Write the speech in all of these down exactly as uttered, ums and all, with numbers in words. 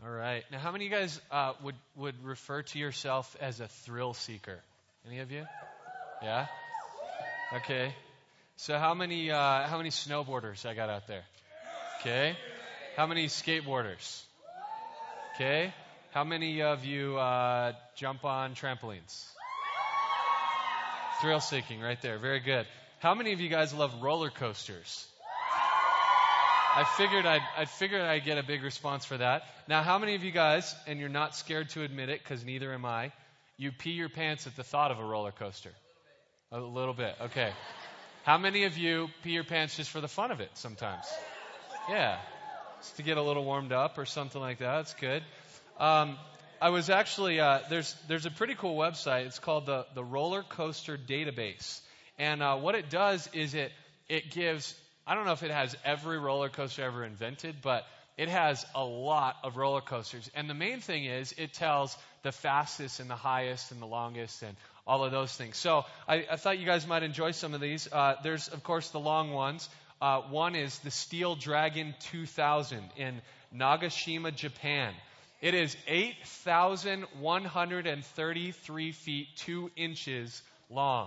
All right. Now, how many of you guys uh, would would refer to yourself as a thrill seeker? Any of you? Yeah. Okay. So, how many uh, how many snowboarders I got out there? Okay. How many skateboarders? Okay. How many of you uh, jump on trampolines? Thrill seeking, right there. Very good. How many of you guys love roller coasters? I figured I'd, I figured I'd get a big response for that. Now, how many of you guys, and you're not scared to admit it, because neither am I, you pee your pants at the thought of a roller coaster? A little bit, okay. How many of you pee your pants just for the fun of it sometimes? Yeah, just to get a little warmed up or something like that. That's good. Um, I was actually, uh, there's there's a pretty cool website. It's called the, the Roller Coaster Database. And uh, what it does is it it gives... I don't know if it has every roller coaster ever invented, but it has a lot of roller coasters. And the main thing is it tells the fastest and the highest and the longest and all of those things. So I, I thought you guys might enjoy some of these. Uh, there's, of course, the long ones. Uh, one is the Steel Dragon two thousand in Nagashima, Japan. It is eight thousand one hundred thirty-three feet, two inches long.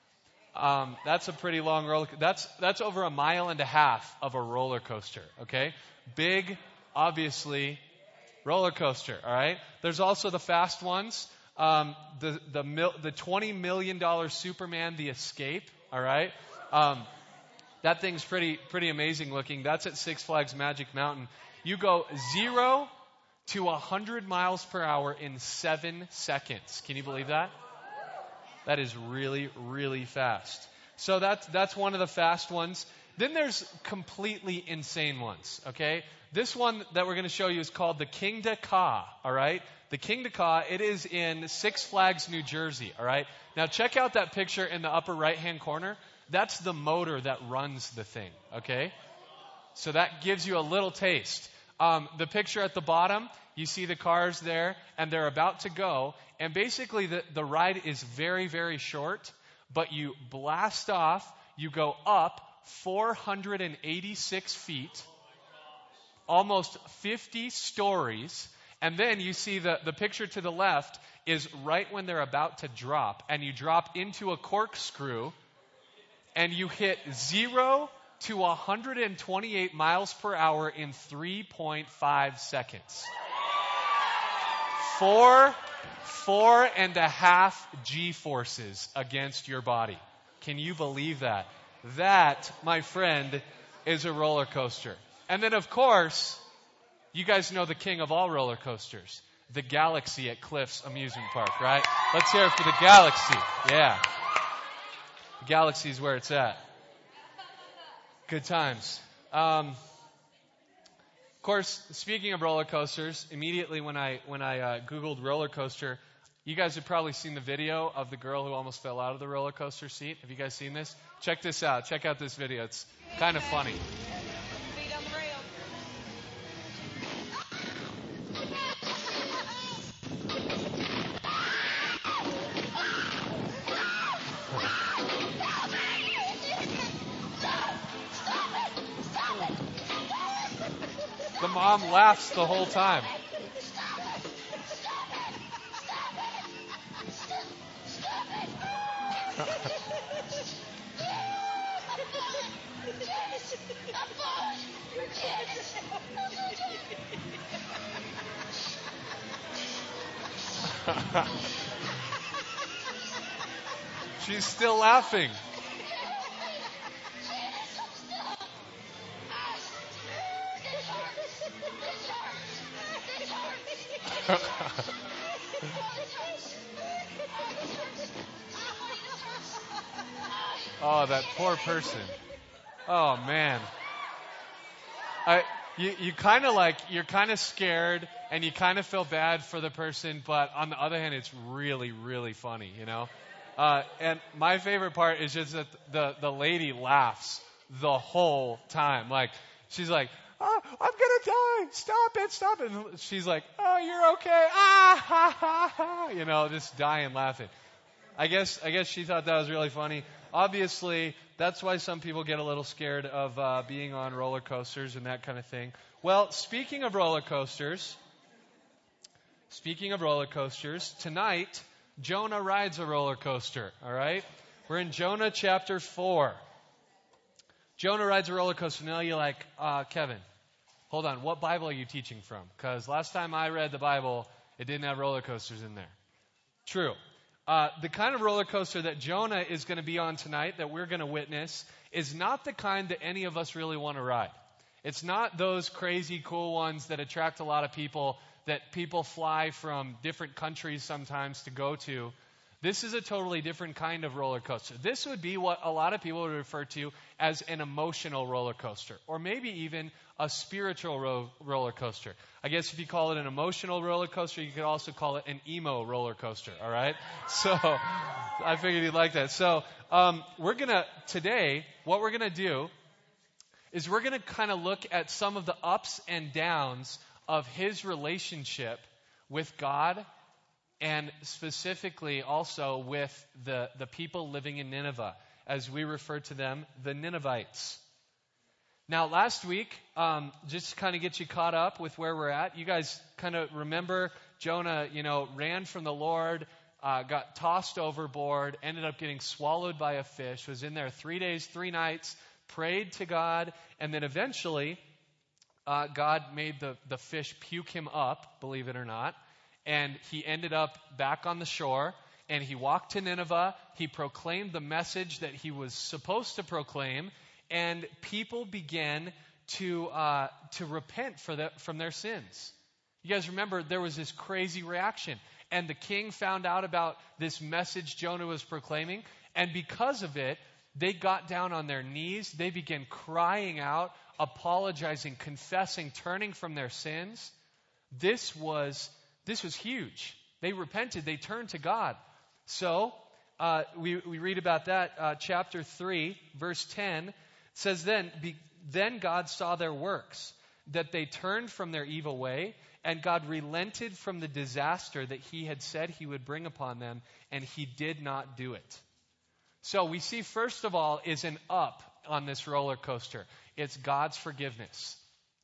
Um, that's a pretty long roller coaster. That's, that's over a mile and a half of a roller coaster, okay? Big, obviously, roller coaster, all right? There's also the fast ones. Um, the, the, mil, the twenty million dollars Superman, The Escape, all right? Um, that thing's pretty, pretty amazing looking. That's at Six Flags Magic Mountain. You go zero to one hundred miles per hour in seven seconds. Can you believe that? That is really, really fast. So that's, that's one of the fast ones. Then there's completely insane ones, okay? This one that we're going to show you is called the Kingda Ka, all right? The Kingda Ka, it is in Six Flags, New Jersey, all right? Now check out that picture in the upper right-hand corner. That's the motor that runs the thing, okay? So that gives you a little taste. Um, the picture at the bottom, you see the cars there, and they're about to go. And basically, the, the ride is very, very short, but you blast off, you go up four hundred eighty-six feet, almost fifty stories, and then you see the, the picture to the left is right when they're about to drop, and you drop into a corkscrew, and you hit zero to one hundred twenty-eight miles per hour in three point five seconds. Four, four and a half G-forces against your body. Can you believe that? That, my friend, is a roller coaster. And then, of course, you guys know the king of all roller coasters, the Galaxy at Cliffs Amusement Park, right? Let's hear it for the Galaxy. Yeah. The Galaxy is where it's at. Good times. Um, of course, speaking of roller coasters, immediately when I when I uh, Googled roller coaster, you guys have probably seen the video of the girl who almost fell out of the roller coaster seat. Have you guys seen this? Check this out. Check out this video. It's kind of funny. Feet on the rail. The mom laughs the whole time. She's still laughing. Oh, that poor person. Oh, man. I, you, you kind of like, you're kind of scared and you kind of feel bad for the person, but on the other hand, it's really, really funny, you know? Uh, and my favorite part is just that the, the lady laughs the whole time. Like, she's like, oh, I'm going to die. Stop it, stop it. And she's like, oh, you're okay. Ah, ha, ha, ha. You know, just dying laughing. I guess, I guess she thought that was really funny. Obviously, that's why some people get a little scared of uh, being on roller coasters and that kind of thing. Well, speaking of roller coasters, Speaking of roller coasters, tonight, Jonah rides a roller coaster, all right? We're in Jonah chapter four. Jonah rides a roller coaster. Now you're like, uh, Kevin, hold on, what Bible are you teaching from? Because last time I read the Bible, it didn't have roller coasters in there. True. Uh, the kind of roller coaster that Jonah is going to be on tonight, that we're going to witness, is not the kind that any of us really want to ride. It's not those crazy cool ones that attract a lot of people, that people fly from different countries sometimes to go to. This is a totally different kind of roller coaster. This would be what a lot of people would refer to as an emotional roller coaster, or maybe even a spiritual ro- roller coaster. I guess if you call it an emotional roller coaster, you could also call it an emo roller coaster, all right? So I figured you'd like that. So um, we're going to, today, what we're going to do is we're going to kind of look at some of the ups and downs of his relationship with God, and specifically also with the, the people living in Nineveh, as we refer to them, the Ninevites. Now, last week, um, just to kind of get you caught up with where we're at, you guys kind of remember Jonah, you know, ran from the Lord, uh, got tossed overboard, ended up getting swallowed by a fish, was in there three days, three nights, prayed to God, and then eventually uh, God made the, the fish puke him up, believe it or not, and he ended up back on the shore, and he walked to Nineveh. He proclaimed the message that he was supposed to proclaim, and people began to uh, to repent for the, from their sins. You guys remember there was this crazy reaction, and the king found out about this message Jonah was proclaiming, and because of it, they got down on their knees. They began crying out, apologizing, confessing, turning from their sins. This was this was huge. They repented. They turned to God. So uh, we we read about that. Uh, chapter three, verse ten says, "Then be, then God saw their works, that they turned from their evil way, and God relented from the disaster that He had said He would bring upon them, and He did not do it." So we see, first of all, is an up on this roller coaster. It's God's forgiveness.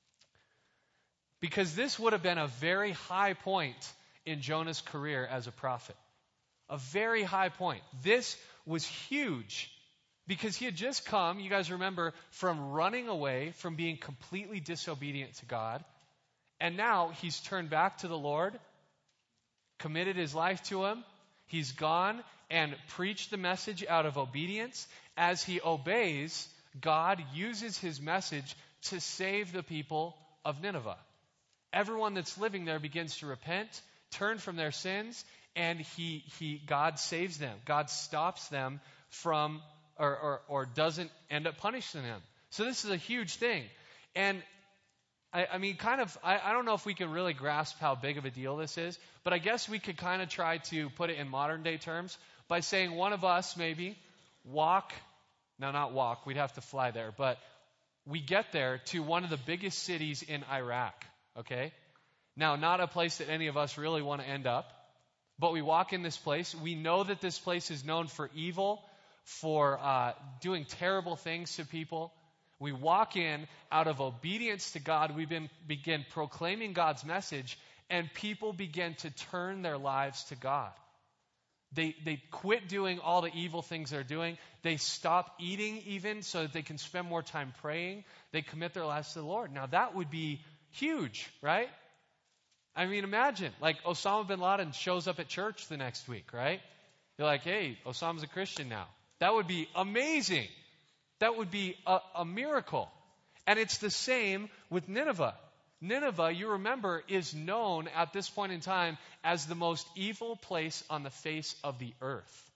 Because this would have been a very high point in Jonah's career as a prophet. A very high point. This was huge because he had just come, you guys remember, from running away, from being completely disobedient to God. And now he's turned back to the Lord, committed his life to Him. He's gone and preached the message out of obedience. As he obeys, God uses his message to save the people of Nineveh. Everyone that's living there begins to repent, turn from their sins, and he, he, God saves them. God stops them from, or, or, or doesn't end up punishing them. So this is a huge thing. And I, I mean, kind of, I, I don't know if we can really grasp how big of a deal this is, but I guess we could kind of try to put it in modern day terms by saying one of us maybe walk, no, not walk, we'd have to fly there, but we get there to one of the biggest cities in Iraq. Okay? Now, not a place that any of us really want to end up, but we walk in this place. We know that this place is known for evil, for uh, doing terrible things to people. We walk in out of obedience to God. We been, begin proclaiming God's message, and people begin to turn their lives to God. They, they quit doing all the evil things they're doing. They stop eating even so that they can spend more time praying. They commit their lives to the Lord. Now, that would be huge, right? I mean, imagine, like Osama bin Laden shows up at church the next week, right? You're like, hey, Osama's a Christian now. That would be amazing. That would be a, a miracle. And it's the same with Nineveh. Nineveh, you remember, is known at this point in time as the most evil place on the face of the earth.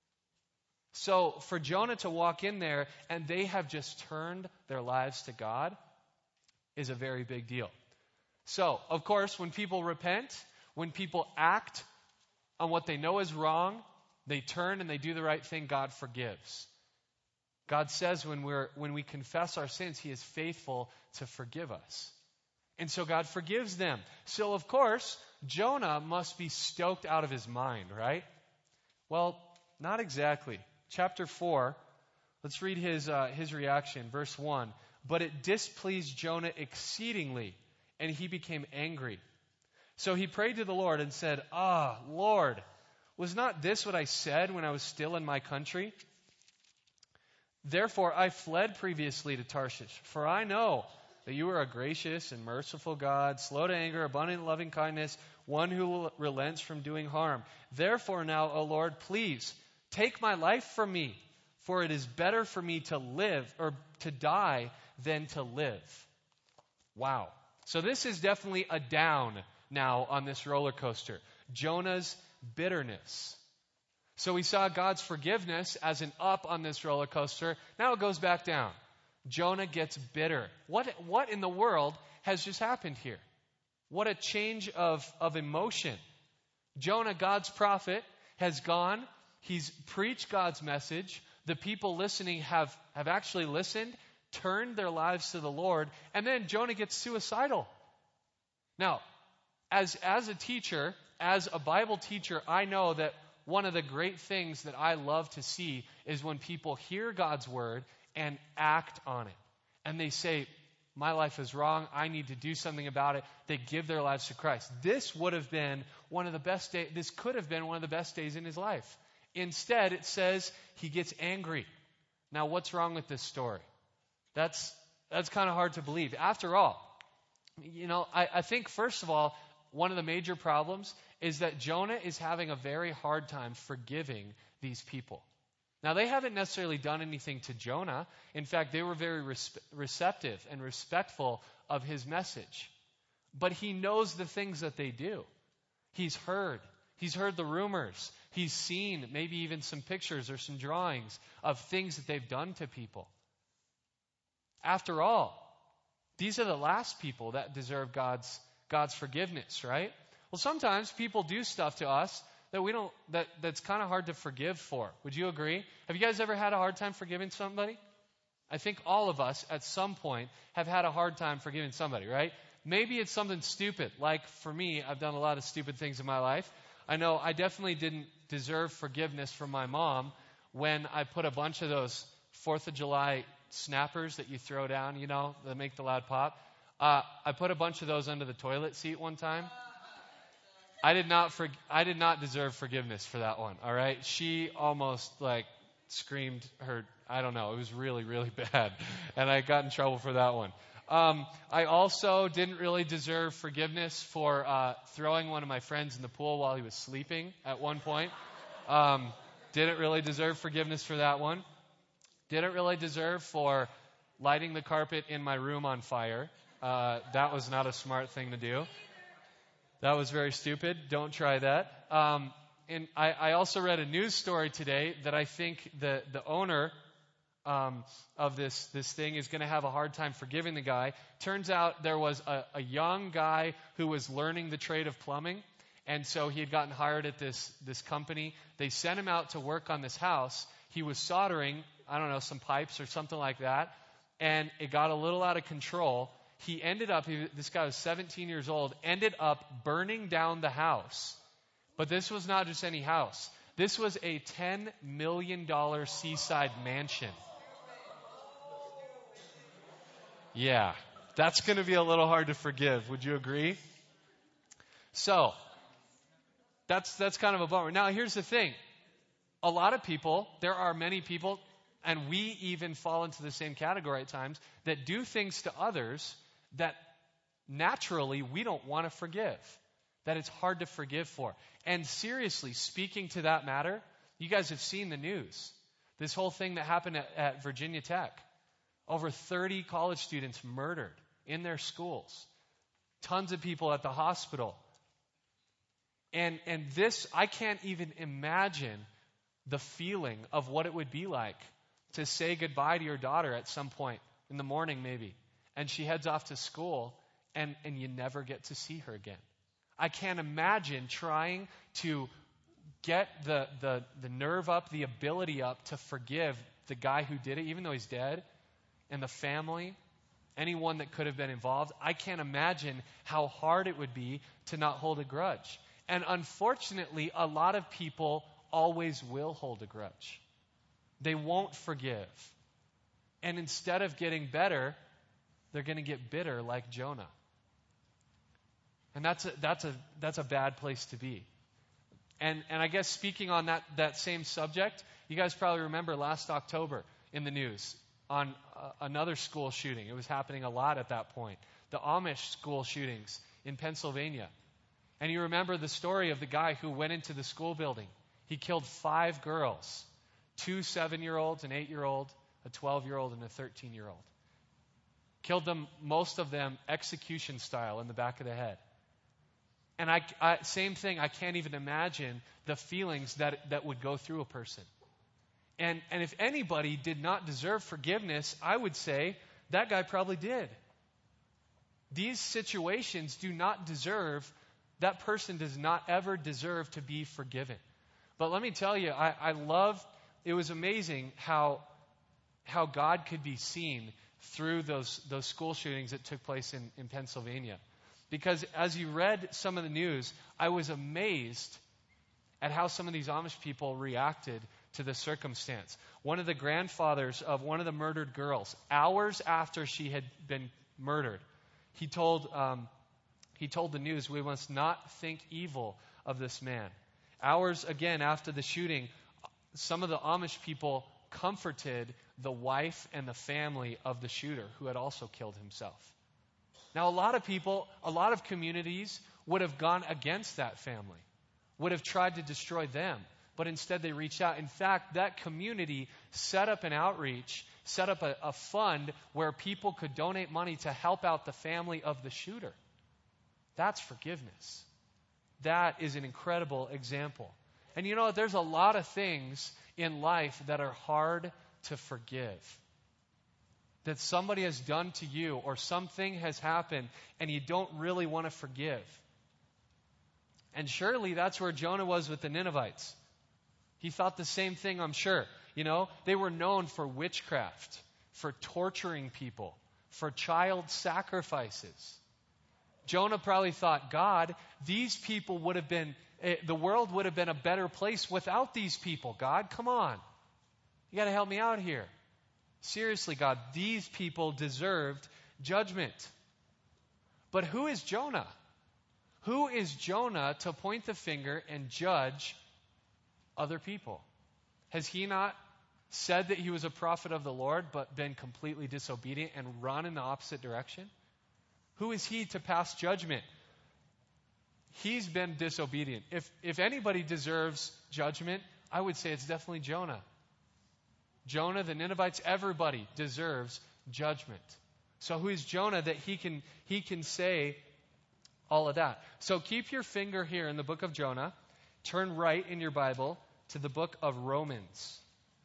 So for Jonah to walk in there and they have just turned their lives to God is a very big deal. So, of course, when people repent, when people act on what they know is wrong, they turn and they do the right thing, God forgives. God says when we're when we confess our sins, He is faithful to forgive us. And so God forgives them. So, of course, Jonah must be stoked out of his mind, right? Well, not exactly. Chapter four, let's read his uh, his reaction. Verse one. But it displeased Jonah exceedingly, and he became angry. So he prayed to the Lord and said, "Ah, Lord, was not this what I said when I was still in my country? Therefore I fled previously to Tarshish, for I know that you are a gracious and merciful God, slow to anger, abundant in loving kindness, one who relents from doing harm. Therefore now, O Lord, please take my life from me, for it is better for me to live or to die than to live." Wow. So this is definitely a down now on this roller coaster. Jonah's bitterness. So we saw God's forgiveness as an up on this roller coaster. Now it goes back down. Jonah gets bitter. What, what in the world has just happened here? What a change of, of emotion. Jonah, God's prophet, has gone. He's preached God's message. The people listening have, have actually listened, turned their lives to the Lord, and then Jonah gets suicidal. Now, as, as a teacher, as a Bible teacher, I know that one of the great things that I love to see is when people hear God's word and act on it. And they say, my life is wrong, I need to do something about it. They give their lives to Christ. This would have been one of the best days, this could have been one of the best days in his life. Instead, it says he gets angry. Now, what's wrong with this story? That's that's kind of hard to believe. After all, you know, I, I think, first of all, one of the major problems is that Jonah is having a very hard time forgiving these people. Now, they haven't necessarily done anything to Jonah. In fact, they were very res- receptive and respectful of his message. But he knows the things that they do. He's heard. He's heard the rumors. He's seen maybe even some pictures or some drawings of things that they've done to people. After all, these are the last people that deserve God's God's forgiveness, right? Well, sometimes people do stuff to us that we don't that that's kind of hard to forgive for. Would you agree? Have you guys ever had a hard time forgiving somebody? I think all of us at some point have had a hard time forgiving somebody, right? Maybe it's something stupid. Like for me, I've done a lot of stupid things in my life. I know I definitely didn't deserve forgiveness from my mom when I put a bunch of those fourth of July snappers that you throw down, you know, that make the loud pop. Uh, I put a bunch of those under the toilet seat one time. I did not for, I did not deserve forgiveness for that one, all right? She almost, like, screamed her, I don't know, it was really, really bad. And I got in trouble for that one. Um, I also didn't really deserve forgiveness for uh, throwing one of my friends in the pool while he was sleeping at one point. Um, didn't really deserve forgiveness for that one. Didn't really deserve for lighting the carpet in my room on fire. Uh, that was not a smart thing to do. That was very stupid. Don't try that. Um, and I, I also read a news story today that I think the, the owner um, of this, this thing is going to have a hard time forgiving the guy. Turns out there was a, a young guy who was learning the trade of plumbing. And so he had gotten hired at this, this company. They sent him out to work on this house. He was soldering, I don't know, some pipes or something like that. And it got a little out of control. He ended up, he, this guy was seventeen years old, ended up burning down the house. But this was not just any house. This was a ten million dollars seaside mansion. Yeah, that's going to be a little hard to forgive. Would you agree? So, that's that's kind of a bummer. Now, here's the thing. A lot of people, there are many people, and we even fall into the same category at times, that do things to others that naturally we don't want to forgive, that it's hard to forgive for. And seriously, speaking to that matter, you guys have seen the news. This whole thing that happened at, at Virginia Tech. Over thirty college students murdered in their schools. Tons of people at the hospital. And, and this, I can't even imagine the feeling of what it would be like to say goodbye to your daughter at some point in the morning maybe. And she heads off to school, and, and you never get to see her again. I can't imagine trying to get the, the, the nerve up, the ability up to forgive the guy who did it, even though he's dead, and the family, anyone that could have been involved. I can't imagine how hard it would be to not hold a grudge. And unfortunately, a lot of people always will hold a grudge. They won't forgive. And instead of getting better, they're going to get bitter like Jonah. And that's a, that's a, that's a bad place to be. And, and I guess speaking on that, that same subject, you guys probably remember last October in the news on uh, another school shooting. It was happening a lot at that point. The Amish school shootings in Pennsylvania. And you remember the story of the guy who went into the school building. He killed five girls, two seven-year-olds, an eight-year-old, a twelve-year-old, and a thirteen-year-old. Killed them, most of them, execution style in the back of the head. And I, I, same thing, I can't even imagine the feelings that, that would go through a person. And, and if anybody did not deserve forgiveness, I would say that guy probably did. These situations do not deserve, that person does not ever deserve to be forgiven. But let me tell you, I, I love, it was amazing how, how God could be seen through those, those school shootings that took place in, in Pennsylvania. Because as you read some of the news, I was amazed at how some of these Amish people reacted to the circumstance. One of the grandfathers of one of the murdered girls, hours after she had been murdered, he told um, he told the news, "We must not think evil of this man." Hours again after the shooting, some of the Amish people comforted the wife and the family of the shooter who had also killed himself. Now, a lot of people, a lot of communities would have gone against that family, would have tried to destroy them, but instead they reached out. In fact, that community set up an outreach, set up a, a fund where people could donate money to help out the family of the shooter. That's forgiveness. That is an incredible example. And you know, there's a lot of things in life that are hard to forgive. That somebody has done to you, or something has happened and you don't really want to forgive. And surely that's where Jonah was with the Ninevites. He thought the same thing, I'm sure. You know, they were known for witchcraft, for torturing people, for child sacrifices. Jonah probably thought, God, these people would have been, eh, the world would have been a better place without these people. God, come on. You got to help me out here. Seriously, God, these people deserved judgment. But who is Jonah? Who is Jonah to point the finger and judge other people? Has he not said that he was a prophet of the Lord, but been completely disobedient and run in the opposite direction? Who is he to pass judgment? He's been disobedient. If, if anybody deserves judgment, I would say it's definitely Jonah. Jonah, the Ninevites, everybody deserves judgment. So who is Jonah that he can he can say all of that? So keep your finger here in the book of Jonah. Turn right in your Bible to the book of Romans.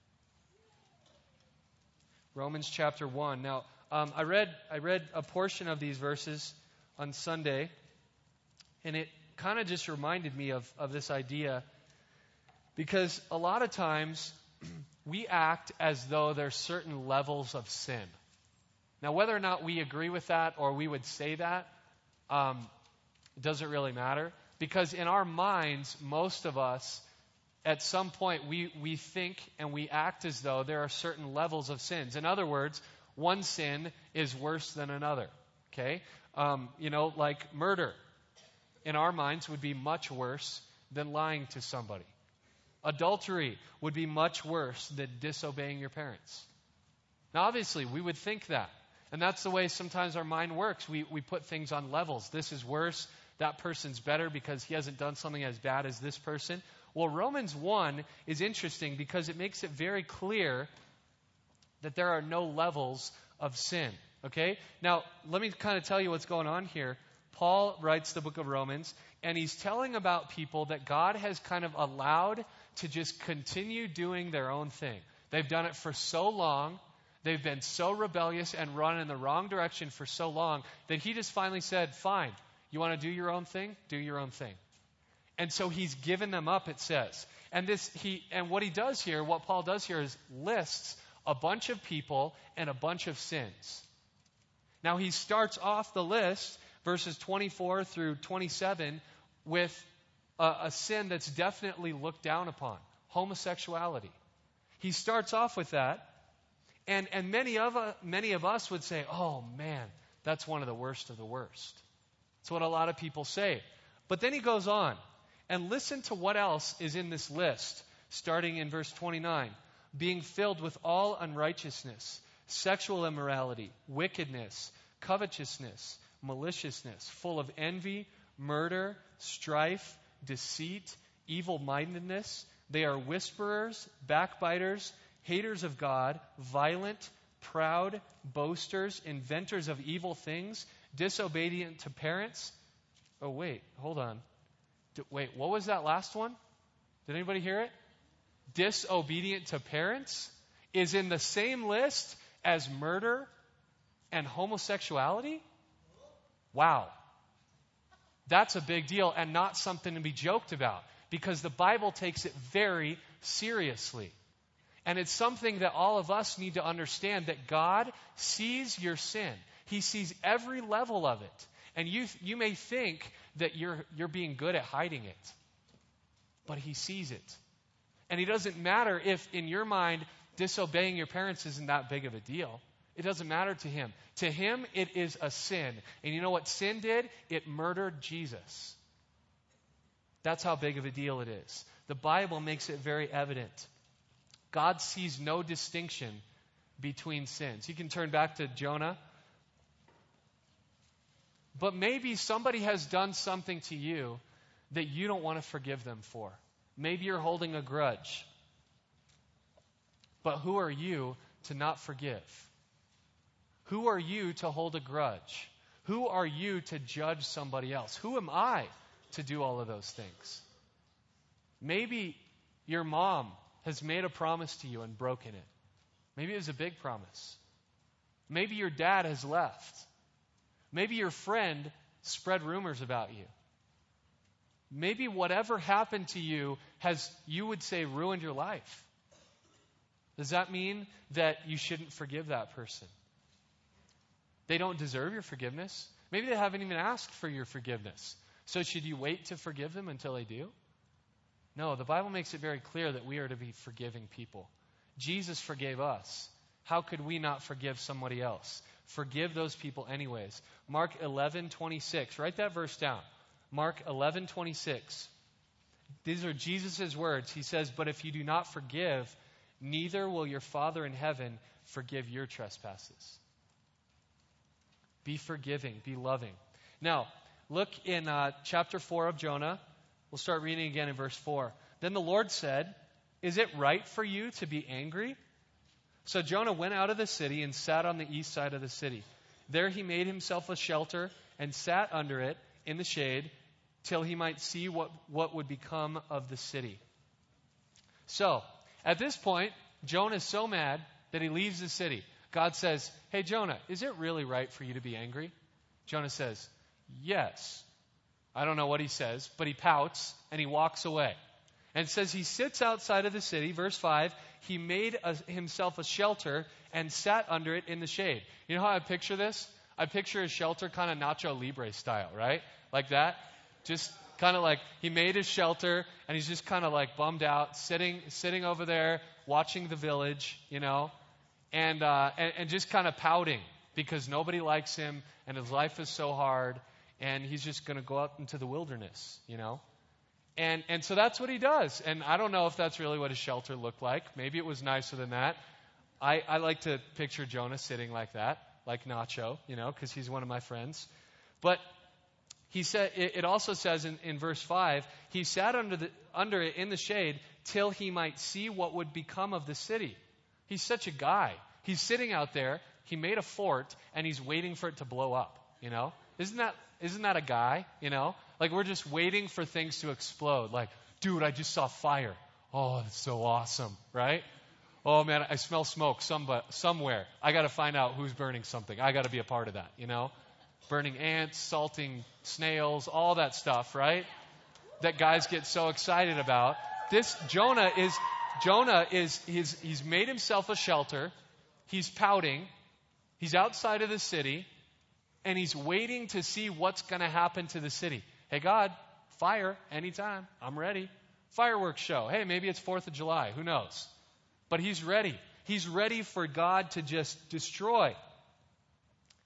Romans chapter one. Now, um, I read I read a portion of these verses on Sunday, and it kind of just reminded me of, of this idea, because a lot of times we act as though there's certain levels of sin. Now, whether or not we agree with that or we would say that, um, doesn't really matter. Because in our minds, most of us, at some point, we, we think and we act as though there are certain levels of sins. In other words, one sin is worse than another. Okay? Um, you know, like murder, in our minds, would be much worse than lying to somebody. Adultery would be much worse than disobeying your parents. Now, obviously, we would think that. And that's the way sometimes our mind works. We, we put things on levels. This is worse. That person's better because he hasn't done something as bad as this person. Well, Romans one is interesting because it makes it very clear that there are no levels of sin. Okay? Now, let me kind of tell you what's going on here. Paul writes the book of Romans, and he's telling about people that God has kind of allowed to just continue doing their own thing. They've done it for so long, they've been so rebellious and run in the wrong direction for so long that he just finally said, fine, you want to do your own thing? Do your own thing. And so he's given them up, it says. And this he and what he does here, what Paul does here is lists a bunch of people and a bunch of sins. Now he starts off the list, verses twenty-four through twenty-seven, with a, a sin that's definitely looked down upon, homosexuality. He starts off with that, and, and many of uh, many of us would say, oh man, that's one of the worst of the worst. That's what a lot of people say. But then he goes on, and listen to what else is in this list, starting in verse twenty-nine. Being filled with all unrighteousness, sexual immorality, wickedness, covetousness, maliciousness, full of envy, murder, strife, deceit, evil-mindedness. They are whisperers, backbiters, haters of God, violent, proud, boasters, inventors of evil things, disobedient to parents. Oh, wait, hold on. D- wait, what was that last one? Did anybody hear it? Disobedient to parents is in the same list as murder and homosexuality? Wow. That's a big deal and not something to be joked about, because the Bible takes it very seriously. And it's something that all of us need to understand, that God sees your sin. He sees every level of it. And you you may think that you're you're being good at hiding it. But he sees it. And it doesn't matter if in your mind disobeying your parents isn't that big of a deal. It doesn't matter to him. To him, it is a sin. And you know what sin did? It murdered Jesus. That's how big of a deal it is. The Bible makes it very evident. God sees no distinction between sins. You can turn back to Jonah. But maybe somebody has done something to you that you don't want to forgive them for. Maybe you're holding a grudge. But who are you to not forgive? Who are you to hold a grudge? Who are you to judge somebody else? Who am I to do all of those things? Maybe your mom has made a promise to you and broken it. Maybe it was a big promise. Maybe your dad has left. Maybe your friend spread rumors about you. Maybe whatever happened to you has, you would say, ruined your life. Does that mean that you shouldn't forgive that person? They don't deserve your forgiveness. Maybe they haven't even asked for your forgiveness. So should you wait to forgive them until they do? No, the Bible makes it very clear that we are to be forgiving people. Jesus forgave us. How could we not forgive somebody else? Forgive those people anyways. Mark eleven twenty-six. Write that verse down. Mark eleven twenty-six. These are Jesus' words. He says, "But if you do not forgive, neither will your Father in heaven forgive your trespasses." Be forgiving. Be loving. Now, look in uh, chapter four of Jonah. We'll start reading again in verse four. Then the Lord said, "Is it right for you to be angry?" So Jonah went out of the city and sat on the east side of the city. There he made himself a shelter and sat under it in the shade till he might see what, what would become of the city. So, at this point, Jonah is so mad that he leaves the city. God says, "Hey, Jonah, is it really right for you to be angry?" Jonah says, "Yes." I don't know what he says, but he pouts and he walks away. And it says he sits outside of the city, verse five, he made a, himself a shelter and sat under it in the shade. You know how I picture this? I picture a shelter kind of Nacho Libre style, right? Like that. Just kind of like he made his shelter and he's just kind of like bummed out, sitting sitting over there, watching The Village, you know, and, uh, and, and just kind of pouting because nobody likes him and his life is so hard and he's just going to go out into the wilderness, you know. And and so that's what he does. And I don't know if that's really what his shelter looked like. Maybe it was nicer than that. I, I like to picture Jonah sitting like that, like Nacho, you know, because he's one of my friends. But he said it, it also says in, in verse five, he sat under the under it in the shade till he might see what would become of the city. He's such a guy. He's sitting out there. He made a fort and he's waiting for it to blow up. You know, isn't that isn't that a guy? You know. Like, we're just waiting for things to explode. Like, dude, I just saw fire. Oh, that's so awesome, right? Oh, man, I smell smoke somebody, somewhere. I got to find out who's burning something. I got to be a part of that, you know? Burning ants, salting snails, all that stuff, right? That guys get so excited about. This, Jonah is, Jonah is, he's, he's made himself a shelter. He's pouting. He's outside of the city. And he's waiting to see what's going to happen to the city. Hey, God, fire anytime. I'm ready. Fireworks show. Hey, maybe it's fourth of July. Who knows? But he's ready. He's ready for God to just destroy.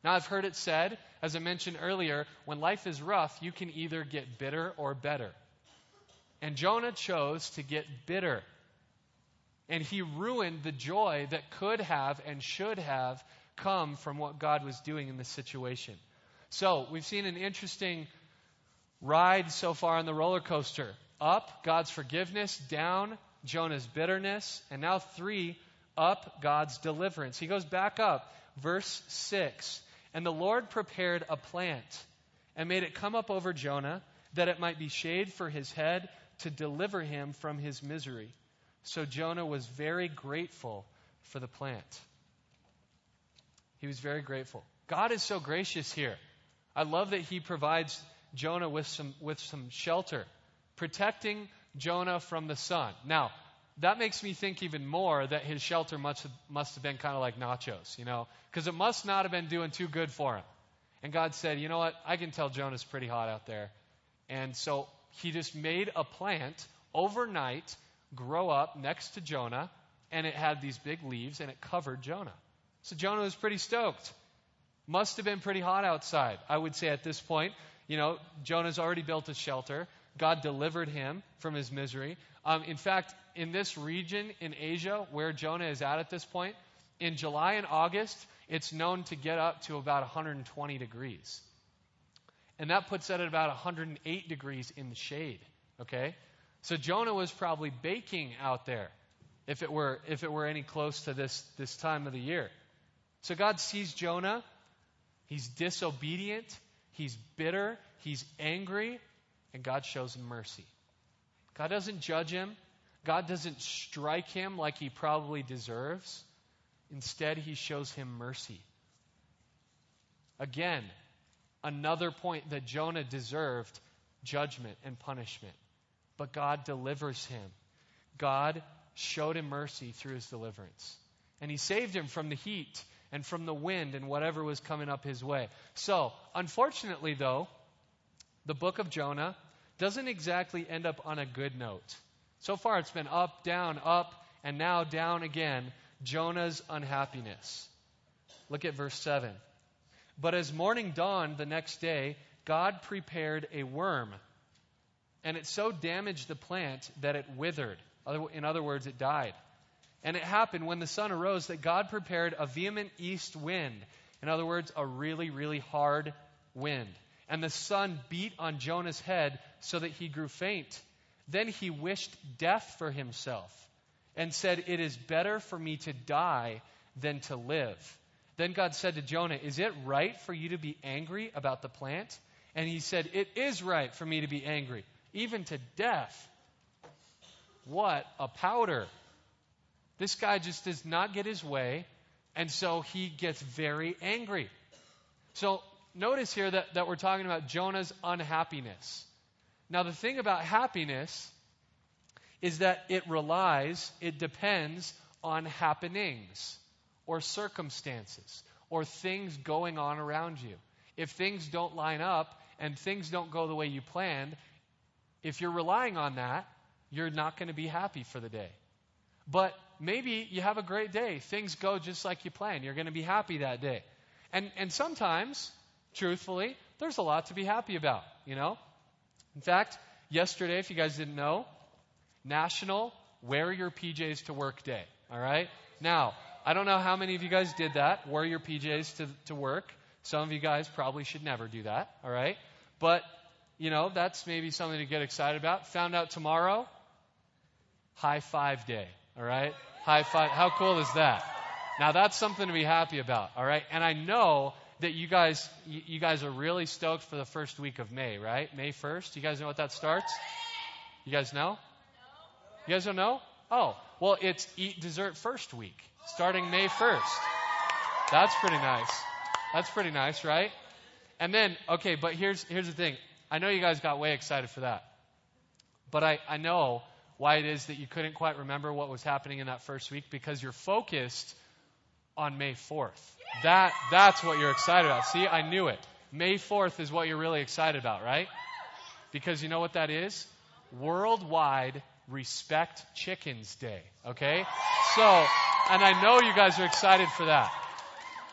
Now, I've heard it said, as I mentioned earlier, when life is rough, you can either get bitter or better. And Jonah chose to get bitter. And he ruined the joy that could have and should have come from what God was doing in this situation. So, we've seen an interesting ride so far on the roller coaster. Up, God's forgiveness. Down, Jonah's bitterness. And now three, up, God's deliverance. He goes back up. Verse six. And the Lord prepared a plant and made it come up over Jonah, that it might be shade for his head, to deliver him from his misery. So Jonah was very grateful for the plant. He was very grateful. God is so gracious here. I love that he provides Jonah with some with some shelter, protecting Jonah from the sun. Now, that makes me think even more that his shelter must have, must have been kind of like nachos, you know, because it must not have been doing too good for him. And God said, you know what, I can tell Jonah's pretty hot out there. And so he just made a plant overnight grow up next to Jonah, and it had these big leaves, and it covered Jonah. So Jonah was pretty stoked. Must have been pretty hot outside, I would say at this point. You know, Jonah's already built a shelter. God delivered him from his misery. Um, in fact, in this region in Asia where Jonah is at at this point, in July and August, it's known to get up to about one hundred twenty degrees. And that puts it at about one hundred eight degrees in the shade, okay? So Jonah was probably baking out there if it were if it were any close to this, this time of the year. So God sees Jonah. He's disobedient. He's bitter. He's angry. And God shows him mercy. God doesn't judge him. God doesn't strike him like he probably deserves. Instead, he shows him mercy. Again, another point that Jonah deserved judgment and punishment. But God delivers him. God showed him mercy through his deliverance. And he saved him from the heat and from the wind and whatever was coming up his way. So, unfortunately though, the book of Jonah doesn't exactly end up on a good note. So far it's been up, down, up, and now down again. Jonah's unhappiness. Look at verse seven. But as morning dawned the next day, God prepared a worm, and it so damaged the plant that it withered. In other words, it died. And it happened when the sun arose that God prepared a vehement east wind. In other words, a really, really hard wind. And the sun beat on Jonah's head so that he grew faint. Then he wished death for himself and said, "It is better for me to die than to live." Then God said to Jonah, "Is it right for you to be angry about the plant?" And he said, "It is right for me to be angry, even to death." What a powder. This guy just does not get his way, and so he gets very angry. So notice here that, that we're talking about Jonah's unhappiness. Now the thing about happiness is that it relies, it depends on happenings or circumstances or things going on around you. If things don't line up and things don't go the way you planned, if you're relying on that, you're not going to be happy for the day. But maybe you have a great day. Things go just like you planned. You're going to be happy that day. And and sometimes, truthfully, there's a lot to be happy about, you know? In fact, yesterday, if you guys didn't know, National Wear Your P Js to Work Day, all right? Now, I don't know how many of you guys did that, wear your P Js to, to work. Some of you guys probably should never do that, all right? But, you know, that's maybe something to get excited about. Found out tomorrow, High Five Day, all right? High five. How cool is that? Now, that's something to be happy about, all right? And I know that you guys you, you guys are really stoked for the first week of May, right? May first. You guys know what that starts? You guys know? You guys don't know? Oh, well, it's Eat Dessert First Week, starting May first. That's pretty nice. That's pretty nice, right? And then, okay, but here's here's the thing. I know you guys got way excited for that. But I, I know why it is that you couldn't quite remember what was happening in that first week, because you're focused on May fourth. That that's what you're excited about. See, I knew it. May fourth is what you're really excited about, right? Because you know what that is? Worldwide Respect Chickens Day, okay? So, and I know you guys are excited for that.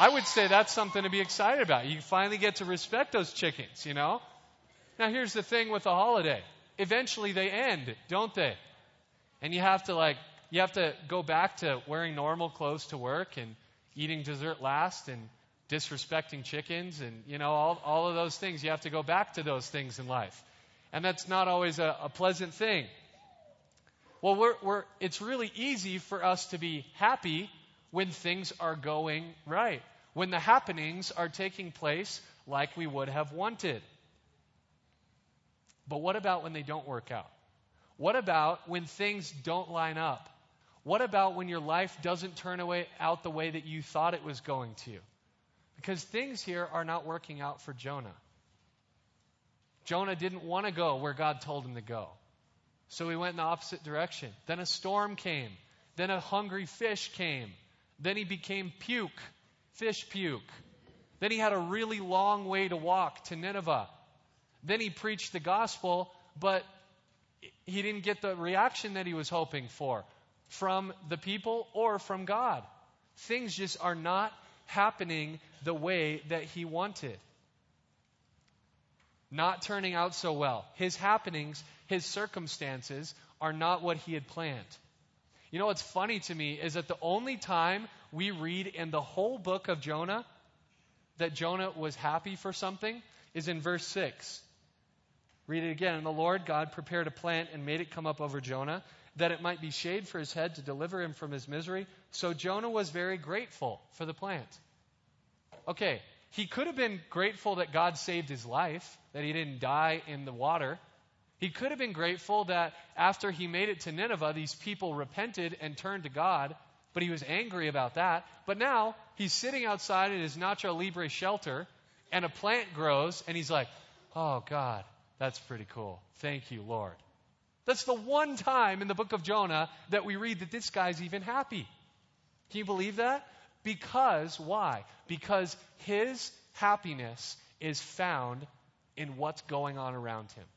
I would say that's something to be excited about. You finally get to respect those chickens, you know? Now, here's the thing with the holiday. Eventually they end, don't they? And you have to, like, you have to go back to wearing normal clothes to work and eating dessert last and disrespecting chickens and, you know, all, all of those things. You have to go back to those things in life. And that's not always a, a pleasant thing. Well, we're, we're, it's really easy for us to be happy when things are going right, when the happenings are taking place like we would have wanted. But what about when they don't work out? What about when things don't line up? What about when your life doesn't turn away, out the way that you thought it was going to? Because things here are not working out for Jonah. Jonah didn't want to go where God told him to go. So he went in the opposite direction. Then a storm came. Then a hungry fish came. Then he became puke, fish puke. Then he had a really long way to walk to Nineveh. Then he preached the gospel, but he didn't get the reaction that he was hoping for from the people or from God. Things just are not happening the way that he wanted. Not turning out so well. His happenings, his circumstances are not what he had planned. You know what's funny to me is that the only time we read in the whole book of Jonah that Jonah was happy for something is in verse six. Read it again. And the Lord God prepared a plant and made it come up over Jonah, that it might be shade for his head to deliver him from his misery. So Jonah was very grateful for the plant. Okay, he could have been grateful that God saved his life, that he didn't die in the water. He could have been grateful that after he made it to Nineveh, these people repented and turned to God, but he was angry about that. But now he's sitting outside in his Nacho Libre shelter, and a plant grows, and he's like, oh, God, that's pretty cool. Thank you, Lord. That's the one time in the book of Jonah that we read that this guy's even happy. Can you believe that? Because, why? Because his happiness is found in what's going on around him.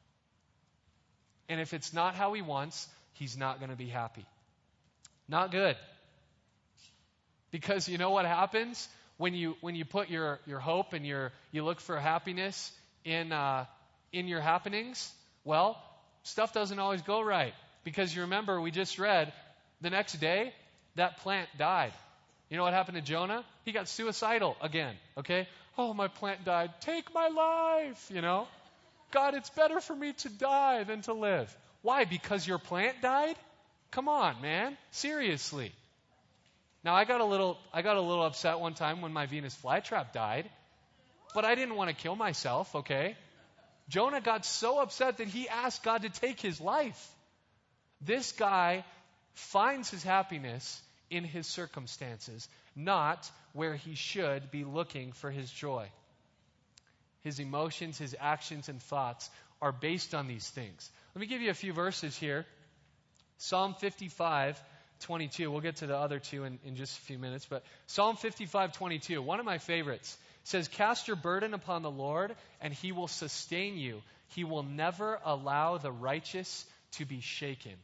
And if it's not how he wants, he's not going to be happy. Not good. Because you know what happens when you when you put your, your hope and your you look for happiness in uh, in your happenings? Well, stuff doesn't always go right. Because you remember, we just read, the next day, that plant died. You know what happened to Jonah? He got suicidal again, okay? Oh, my plant died. Take my life, you know? God, it's better for me to die than to live. Why? Because your plant died? Come on, man. Seriously. Now, I got a little I got a little upset one time when my Venus flytrap died, but I didn't want to kill myself, okay? Jonah got so upset that he asked God to take his life. This guy finds his happiness in his circumstances, not where he should be looking for his joy. His emotions, his actions, and thoughts are based on these things. Let me give you a few verses here. Psalm fifty-five twenty-two. We'll get to the other two in, in just a few minutes. But Psalm fifty-five twenty-two, one of my favorites, says, cast your burden upon the Lord, and he will sustain you. He will never allow the righteous to be shaken.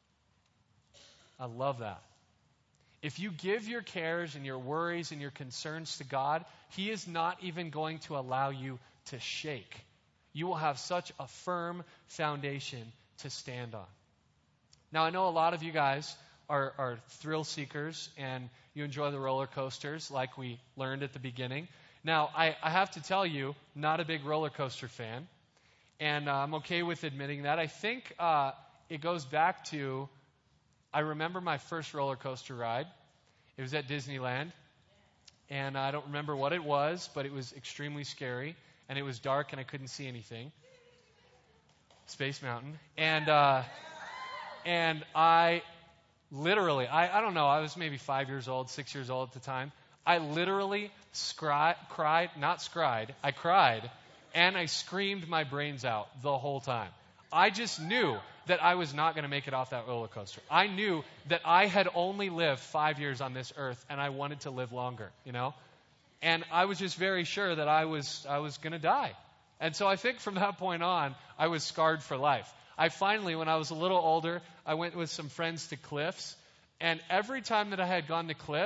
I love that. If you give your cares and your worries and your concerns to God, he is not even going to allow you to shake. You will have such a firm foundation to stand on. Now, I know a lot of you guys are, are thrill seekers and you enjoy the roller coasters like we learned at the beginning. Now, I, I have to tell you, not a big roller coaster fan, and uh, I'm okay with admitting that. I think uh, it goes back to, I remember my first roller coaster ride. It was at Disneyland, and I don't remember what it was, but it was extremely scary, and it was dark, and I couldn't see anything. Space Mountain. And uh, and I literally, I, I don't know, I was maybe five years old, six years old at the time. I literally scri- cried, not scried, I cried, and I screamed my brains out the whole time. I just knew that I was not going to make it off that roller coaster. I knew that I had only lived five years on this earth, and I wanted to live longer, you know? And I was just very sure that I was I was going to die. And so I think from that point on, I was scarred for life. I finally, when I was a little older, I went with some friends to Cliffs, and every time that I had gone to Cliffs,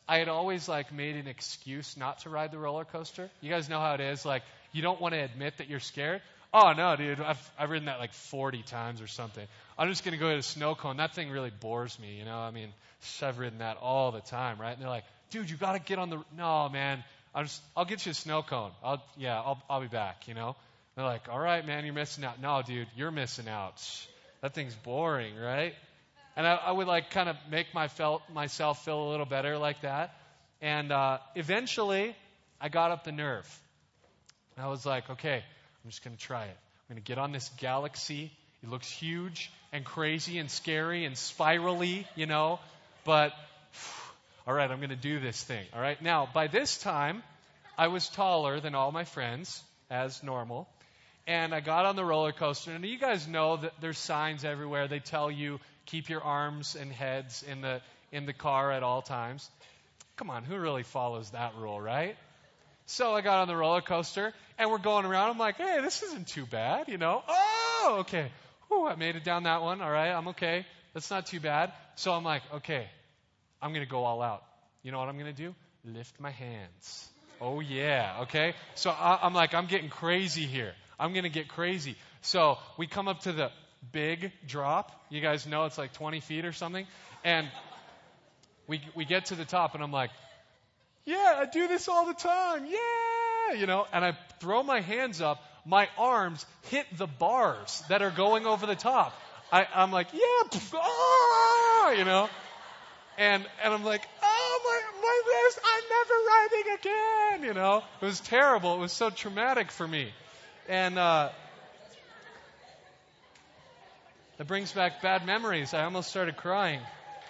I had always like made an excuse not to ride the roller coaster. You guys know how it is. Like, you don't want to admit that you're scared. Oh, no, dude. I've, I've ridden that like forty times or something. I'm just going to go to a snow cone. That thing really bores me, you know. I mean, I've ridden that all the time, right? And they're like, dude, you got to get on the, no, man. I'll just, I'll get you a snow cone. I'll, yeah, I'll, I'll be back, you know. They're like, all right, man, you're missing out. No, dude, you're missing out. That thing's boring, right? And I, I would like kind of make my felt, myself feel a little better like that. And uh, eventually, I got up the nerve. And I was like, okay, I'm just going to try it. I'm going to get on this Galaxy. It looks huge and crazy and scary and spirally, you know. But, all right, I'm going to do this thing. All right. Now, by this time, I was taller than all my friends, as normal. And I got on the roller coaster. And you guys know that there's signs everywhere. They tell you, keep your arms and heads in the in the car at all times. Come on, who really follows that rule, right? So I got on the roller coaster, and we're going around. I'm like, hey, this isn't too bad, you know. Oh, okay. Whew, I made it down that one. All right, I'm okay. That's not too bad. So I'm like, okay, I'm going to go all out. You know what I'm going to do? Lift my hands. Oh, yeah, okay. So I, I'm like, I'm getting crazy here. I'm going to get crazy. So we come up to the big drop. You guys know it's like twenty feet or something. And we we get to the top, and I'm like, yeah, I do this all the time. Yeah, you know. And I throw my hands up. My arms hit the bars that are going over the top. I, I'm like, yeah, pff, ah, you know. And and I'm like, oh, my, my wrist, I'm never riding again, you know. It was terrible. It was so traumatic for me. And uh, that brings back bad memories. I almost started crying.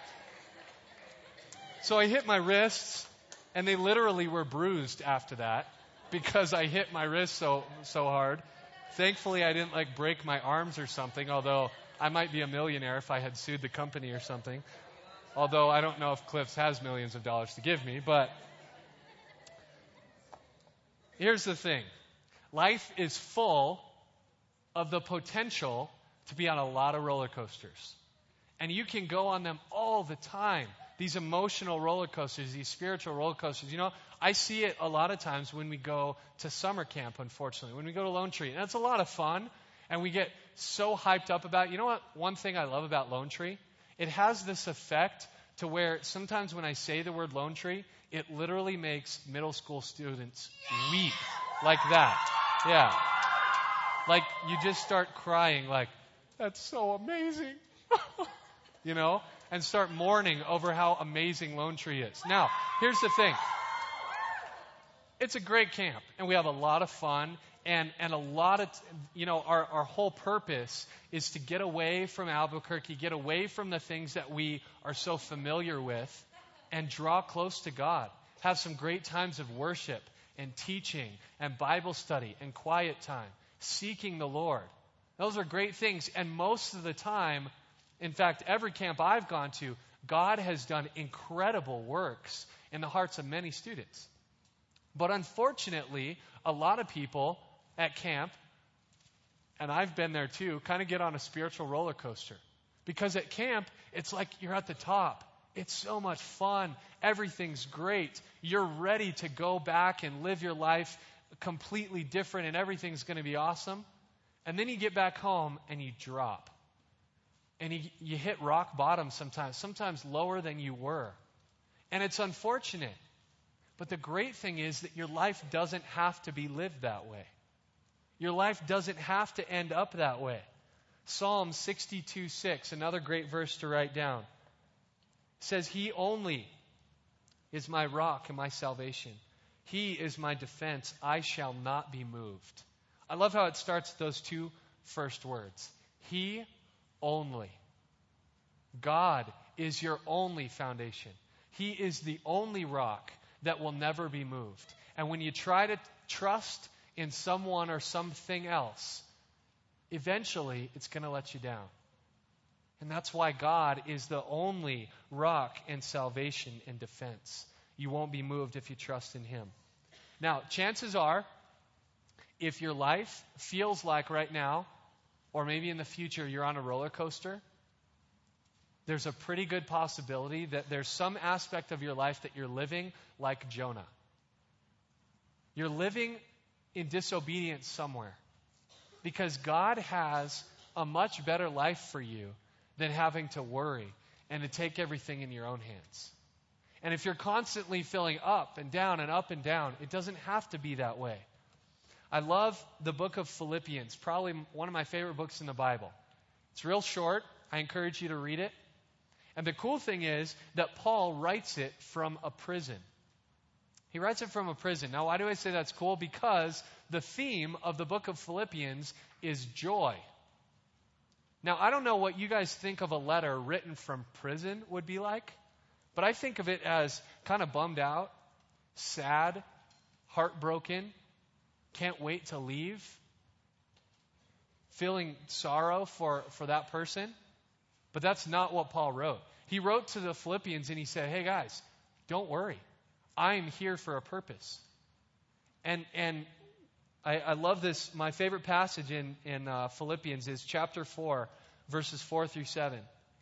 So I hit my wrists, and they literally were bruised after that because I hit my wrist so so hard. Thankfully, I didn't like break my arms or something, although I might be a millionaire if I had sued the company or something. Although I don't know if Cliffs has millions of dollars to give me, but here's the thing. Life is full of the potential to be on a lot of roller coasters. And you can go on them all the time. These emotional roller coasters, these spiritual roller coasters. You know, I see it a lot of times when we go to summer camp, unfortunately, when we go to Lone Tree. And it's a lot of fun, and we get so hyped up about it. You know what? One thing I love about Lone Tree? It has this effect to where sometimes when I say the word Lone Tree, it literally makes middle school students weep like that. Yeah. Like you just start crying like, that's so amazing. You know? And start mourning over how amazing Lone Tree is. Now, here's the thing. It's a great camp, and we have a lot of fun, and, and a lot of, you know, our, our whole purpose is to get away from Albuquerque, get away from the things that we are so familiar with, and draw close to God. Have some great times of worship and teaching and Bible study and quiet time, seeking the Lord. Those are great things, and most of the time, in fact, every camp I've gone to, God has done incredible works in the hearts of many students. But unfortunately, a lot of people at camp, and I've been there too, kind of get on a spiritual roller coaster. Because at camp, it's like you're at the top. It's so much fun. Everything's great. You're ready to go back and live your life completely different, and everything's going to be awesome. And then you get back home and you drop. And you, you hit rock bottom sometimes, sometimes lower than you were. And it's unfortunate. But the great thing is that your life doesn't have to be lived that way. Your life doesn't have to end up that way. Psalm sixty-two six, another great verse to write down, says, He only is my rock and my salvation. He is my defense. I shall not be moved. I love how it starts those two first words. He only. God is your only foundation. He is the only rock that will never be moved. And when you try to trust in someone or something else, eventually it's going to let you down. And that's why God is the only rock and salvation and defense. You won't be moved if you trust in Him. Now, chances are, if your life feels like right now, or maybe in the future you're on a roller coaster, there's a pretty good possibility that there's some aspect of your life that you're living like Jonah. You're living in disobedience somewhere because God has a much better life for you than having to worry and to take everything in your own hands. And if you're constantly feeling up and down and up and down, it doesn't have to be that way. I love the book of Philippians, probably one of my favorite books in the Bible. It's real short. I encourage you to read it. And the cool thing is that Paul writes it from a prison. He writes it from a prison. Now, why do I say that's cool? Because the theme of the book of Philippians is joy. Now, I don't know what you guys think of a letter written from prison would be like, but I think of it as kind of bummed out, sad, heartbroken, can't wait to leave, feeling sorrow for, for that person. But that's not what Paul wrote. He wrote to the Philippians and he said, hey guys, don't worry. I'm here for a purpose. And and I, I love this. My favorite passage in, in uh, Philippians is chapter four, verses four through seven.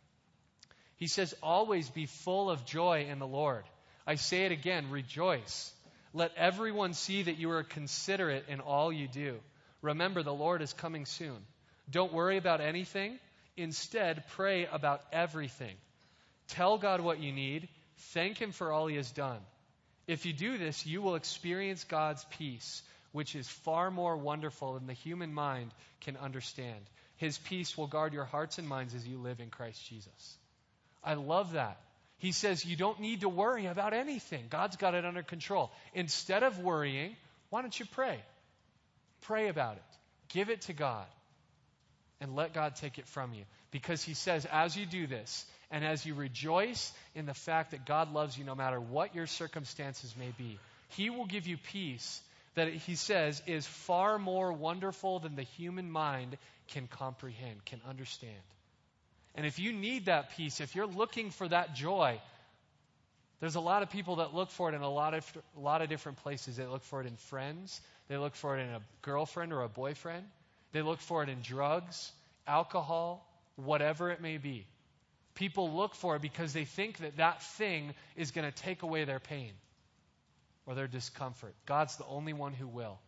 He says, always be full of joy in the Lord. I say it again, rejoice. Let everyone see that you are considerate in all you do. Remember, the Lord is coming soon. Don't worry about anything. Instead, pray about everything. Tell God what you need. Thank Him for all He has done. If you do this, you will experience God's peace, which is far more wonderful than the human mind can understand. His peace will guard your hearts and minds as you live in Christ Jesus. I love that. He says you don't need to worry about anything. God's got it under control. Instead of worrying, why don't you pray? Pray about it. Give it to God. And let God take it from you. Because He says, as you do this, and as you rejoice in the fact that God loves you no matter what your circumstances may be, He will give you peace that He says is far more wonderful than the human mind can comprehend, can understand. And if you need that peace, if you're looking for that joy, there's a lot of people that look for it in a lot of a lot of different places. They look for it in friends. They look for it in a girlfriend or a boyfriend. They look for it in drugs, alcohol, whatever it may be. People look for it because they think that that thing is going to take away their pain or their discomfort. God's the only one who will.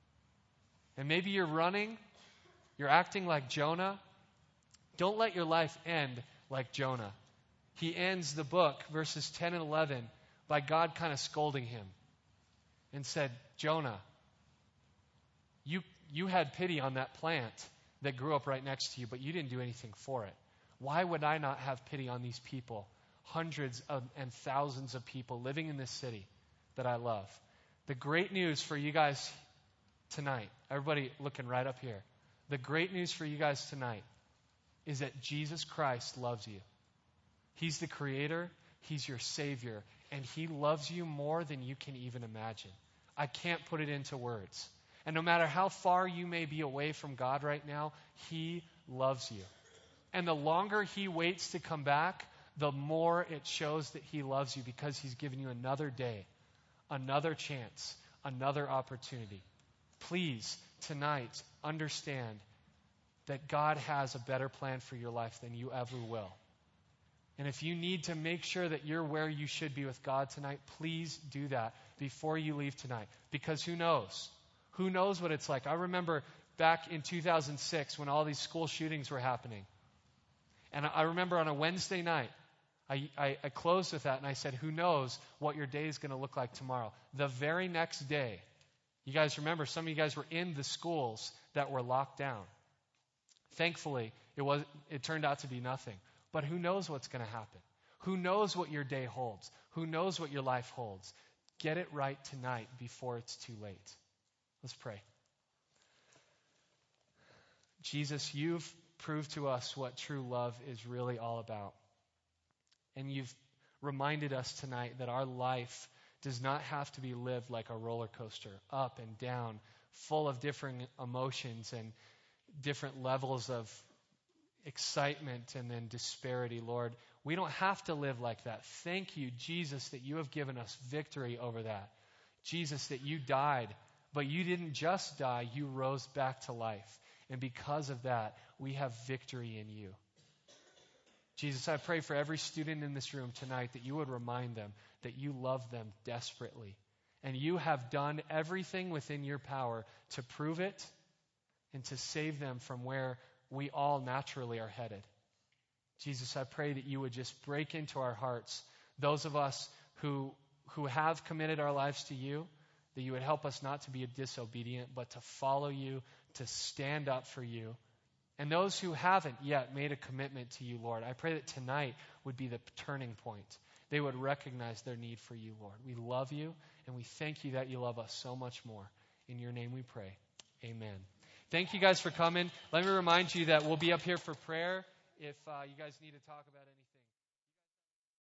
And maybe you're running, you're acting like Jonah. Don't let your life end like Jonah. He ends the book, verses ten and eleven, by God kind of scolding him and said, Jonah, you, you had pity on that plant that grew up right next to you, but you didn't do anything for it. Why would I not have pity on these people, hundreds of, and thousands of people living in this city that I love? The great news for you guys tonight, everybody looking right up here, the great news for you guys tonight is that Jesus Christ loves you. He's the Creator, He's your Savior, and He loves you more than you can even imagine. I can't put it into words. And no matter how far you may be away from God right now, He loves you. And the longer He waits to come back, the more it shows that He loves you because He's given you another day, another chance, another opportunity. Please, tonight, understand that God has a better plan for your life than you ever will. And if you need to make sure that you're where you should be with God tonight, please do that before you leave tonight. Because who knows? Who knows what it's like? I remember back in two thousand six when all these school shootings were happening. And I remember on a Wednesday night, I, I, I closed with that and I said, who knows what your day is going to look like tomorrow? The very next day, you guys remember, some of you guys were in the schools that were locked down. Thankfully, it was it turned out to be nothing. But who knows what's going to happen? Who knows what your day holds? Who knows what your life holds? Get it right tonight before it's too late. Let's pray. Jesus, you've proved to us what true love is really all about. And you've reminded us tonight that our life does not have to be lived like a roller coaster, up and down, full of different emotions and different levels of excitement and then disparity, Lord. We don't have to live like that. Thank you, Jesus, that you have given us victory over that. Jesus, that you died, but you didn't just die, you rose back to life. And because of that, we have victory in you. Jesus, I pray for every student in this room tonight that you would remind them that you love them desperately. And you have done everything within your power to prove it and to save them from where we all naturally are headed. Jesus, I pray that you would just break into our hearts, those of us who, who have committed our lives to you, that you would help us not to be disobedient, but to follow you, to stand up for you. And those who haven't yet made a commitment to you, Lord, I pray that tonight would be the turning point. They would recognize their need for you, Lord. We love you, and we thank you that you love us so much more. In your name we pray. Amen. Thank you guys for coming. Let me remind you that we'll be up here for prayer if uh, you guys need to talk about anything.